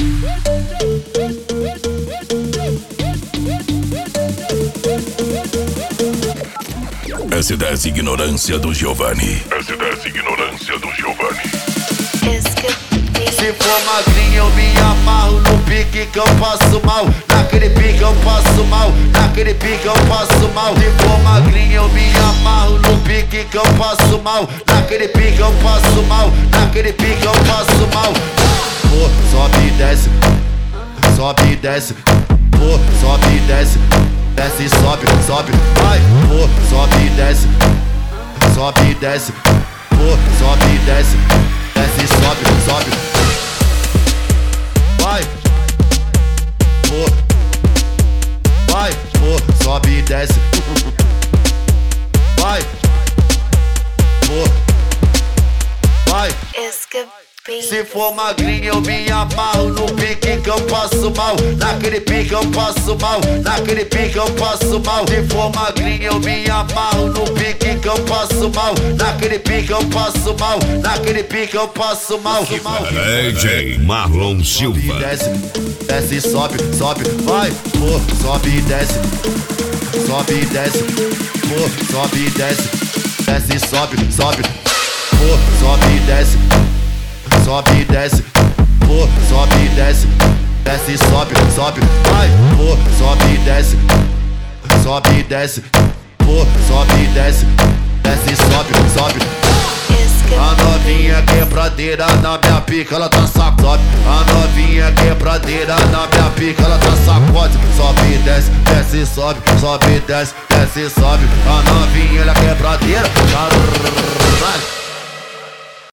S10 Ignorância do Giovanni. S10 Ignorância do Giovanni. Se for magrinho eu me amarro no pique que eu passo mal. Naquele pique eu passo mal, naquele pique eu passo mal. Se for magrinho eu me amarro no pique que eu passo mal. Naquele pique eu passo mal, naquele pique eu passo mal. Pô, sobe e desce, sobe e desce. Pô, sobe e desce, desce e sobe, sobe. Vai, pô, sobe e desce, sobe e desce. Pô, sobe e desce, desce e sobe, sobe. Vai, pô, vai, pô, sobe e desce. Vai, pô, vai. Se for magrinho eu me amarro no pique que eu passo mal. Naquele pique eu passo mal, naquele pique eu passo mal. Se for magrinho eu me amarro no pique que eu passo mal. Naquele pique eu passo mal, naquele pique eu passo mal. DJ Marlon Silva. Desce, desce e sobe, sobe, vai, pô, sobe e desce. Sobe e desce, pô, sobe e desce. Desce e sobe, sobe, pô, sobe e desce. Sobe e desce, pô, sobe e desce. Desce e sobe, sobe, vai, pô, sobe e desce. Sobe e desce, pô, sobe e desce. Desce e sobe, sobe. A novinha quebradeira na minha pica, ela tá sacode. A novinha quebradeira na minha pica, ela tá sacode. Sobe e desce, desce e sobe, sobe e desce, desce e sobe. A novinha ela quebradeira, caralho.